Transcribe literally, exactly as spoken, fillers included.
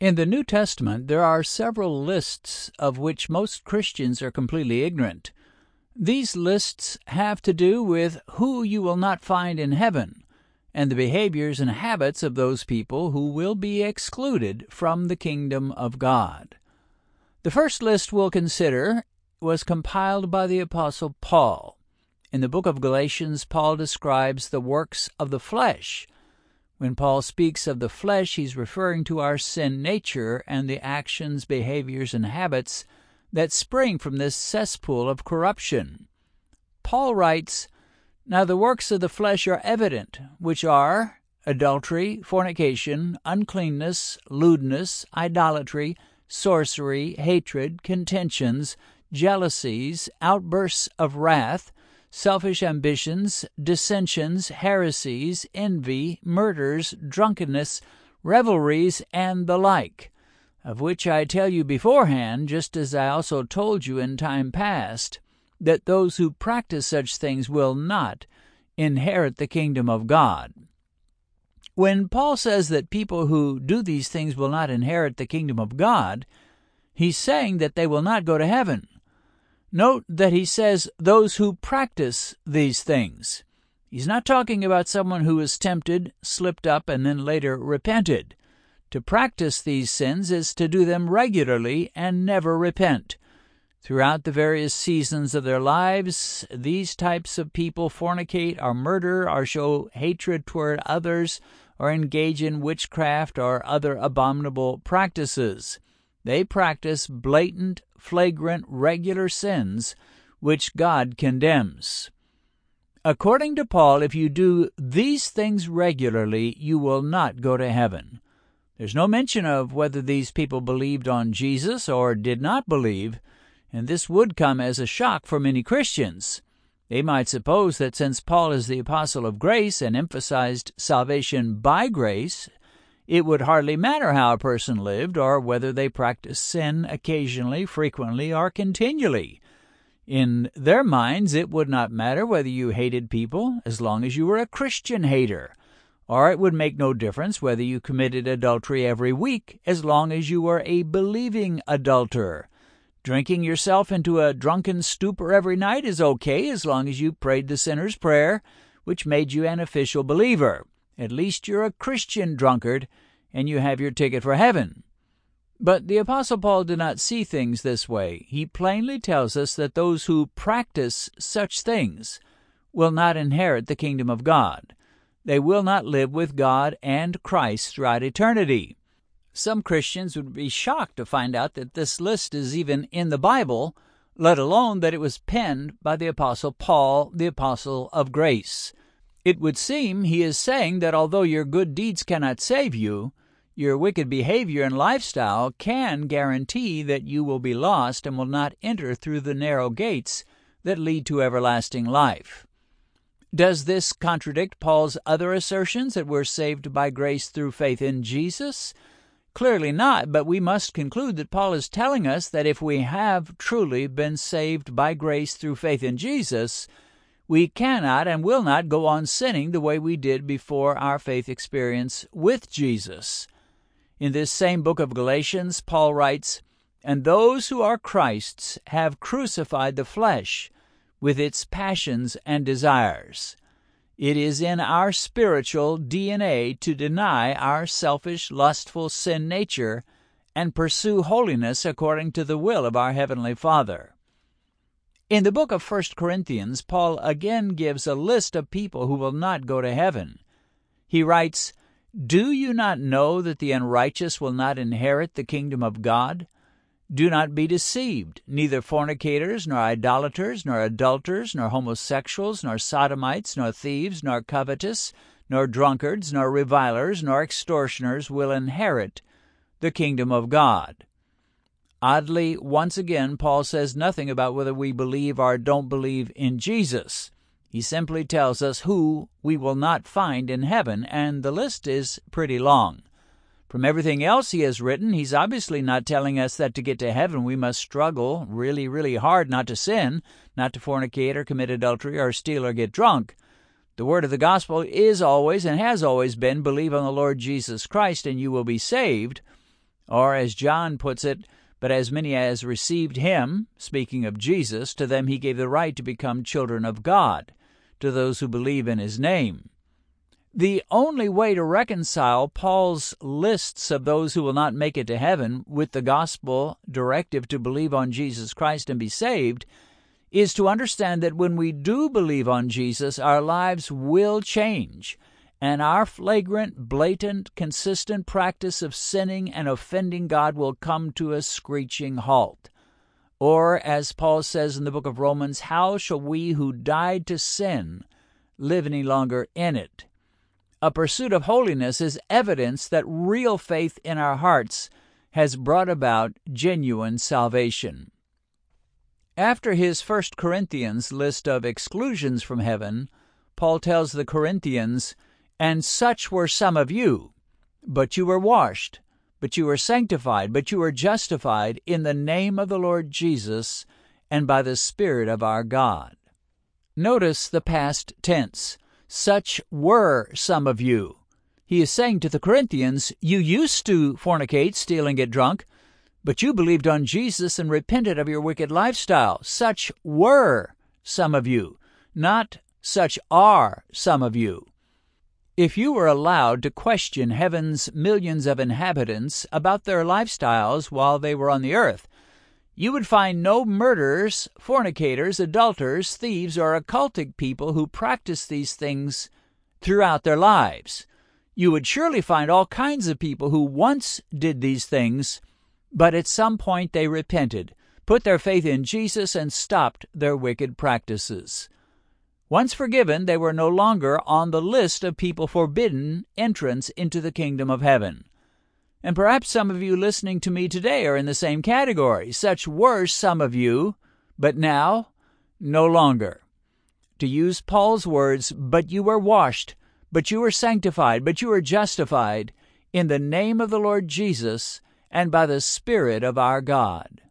In the New Testament, there are several lists of which most Christians are completely ignorant. These lists have to do with who you will not find in heaven, and the behaviors and habits of those people who will be excluded from the kingdom of God. The first list we'll consider was compiled by the Apostle Paul. In the book of Galatians, Paul describes the works of the flesh. When Paul speaks of the flesh, he's referring to our sin nature and the actions, behaviors, and habits that spring from this cesspool of corruption. Paul writes, "Now the works of the flesh are evident, which are adultery, fornication, uncleanness, lewdness, idolatry, sorcery, hatred, contentions, jealousies, outbursts of wrath, selfish ambitions, dissensions, heresies, envy, murders, drunkenness, revelries, and the like, of which I tell you beforehand, just as I also told you in time past, that those who practice such things will not inherit the kingdom of God." When Paul says that people who do these things will not inherit the kingdom of God, he's saying that they will not go to heaven. Note that he says those who practice these things. He's not talking about someone who was tempted, slipped up, and then later repented. To practice these sins is to do them regularly and never repent. Throughout the various seasons of their lives, these types of people fornicate or murder or show hatred toward others or engage in witchcraft or other abominable practices. They practice blatant, flagrant, regular sins which God condemns. According to Paul, if you do these things regularly, you will not go to heaven. There's no mention of whether these people believed on Jesus or did not believe, and this would come as a shock for many Christians. They might suppose that since Paul is the apostle of grace and emphasized salvation by grace, it would hardly matter how a person lived or whether they practiced sin occasionally, frequently, or continually. In their minds, it would not matter whether you hated people as long as you were a Christian hater, or it would make no difference whether you committed adultery every week as long as you were a believing adulterer. Drinking yourself into a drunken stupor every night is okay as long as you prayed the sinner's prayer, which made you an official believer. At least you're a Christian drunkard, and you have your ticket for heaven. But the Apostle Paul did not see things this way. He plainly tells us that those who practice such things will not inherit the kingdom of God. They will not live with God and Christ throughout eternity. Some Christians would be shocked to find out that this list is even in the Bible, let alone that it was penned by the Apostle Paul, the apostle of grace. It would seem he is saying that although your good deeds cannot save you, your wicked behavior and lifestyle can guarantee that you will be lost and will not enter through the narrow gates that lead to everlasting life. Does this contradict Paul's other assertions that we're saved by grace through faith in Jesus? Clearly not, but we must conclude that Paul is telling us that if we have truly been saved by grace through faith in Jesus, we cannot and will not go on sinning the way we did before our faith experience with Jesus. In this same book of Galatians, Paul writes, "And those who are Christ's have crucified the flesh with its passions and desires." It is in our spiritual D N A to deny our selfish, lustful sin nature and pursue holiness according to the will of our Heavenly Father. In the book of First Corinthians, Paul again gives a list of people who will not go to heaven. He writes, "Do you not know that the unrighteous will not inherit the kingdom of God? Do not be deceived. Neither fornicators, nor idolaters, nor adulterers, nor homosexuals, nor sodomites, nor thieves, nor covetous, nor drunkards, nor revilers, nor extortioners will inherit the kingdom of God." Oddly, once again, Paul says nothing about whether we believe or don't believe in Jesus. He simply tells us who we will not find in heaven, and the list is pretty long. From everything else he has written, he's obviously not telling us that to get to heaven we must struggle really, really hard not to sin, not to fornicate or commit adultery or steal or get drunk. The word of the gospel is always and has always been, believe on the Lord Jesus Christ and you will be saved. Or, as John puts it, but as many as received him, speaking of Jesus, to them he gave the right to become children of God, to those who believe in his name. The only way to reconcile Paul's lists of those who will not make it to heaven with the gospel directive to believe on Jesus Christ and be saved is to understand that when we do believe on Jesus, our lives will change, and our flagrant, blatant, consistent practice of sinning and offending God will come to a screeching halt. Or, as Paul says in the book of Romans, how shall we who died to sin live any longer in it? A pursuit of holiness is evidence that real faith in our hearts has brought about genuine salvation. After his First Corinthians list of exclusions from heaven, Paul tells the Corinthians, "And such were some of you, but you were washed, but you were sanctified, but you were justified in the name of the Lord Jesus and by the Spirit of our God." Notice the past tense. Such were some of you. He is saying to the Corinthians, you used to fornicate, steal, and get drunk, but you believed on Jesus and repented of your wicked lifestyle. Such were some of you, not such are some of you. If you were allowed to question heaven's millions of inhabitants about their lifestyles while they were on the earth, you would find no murderers, fornicators, adulterers, thieves, or occultic people who practice these things throughout their lives. You would surely find all kinds of people who once did these things, but at some point they repented, put their faith in Jesus, and stopped their wicked practices. Once forgiven, they were no longer on the list of people forbidden entrance into the kingdom of heaven. And perhaps some of you listening to me today are in the same category. Such were some of you, but now no longer. To use Paul's words, but you were washed, but you were sanctified, but you were justified in the name of the Lord Jesus and by the Spirit of our God.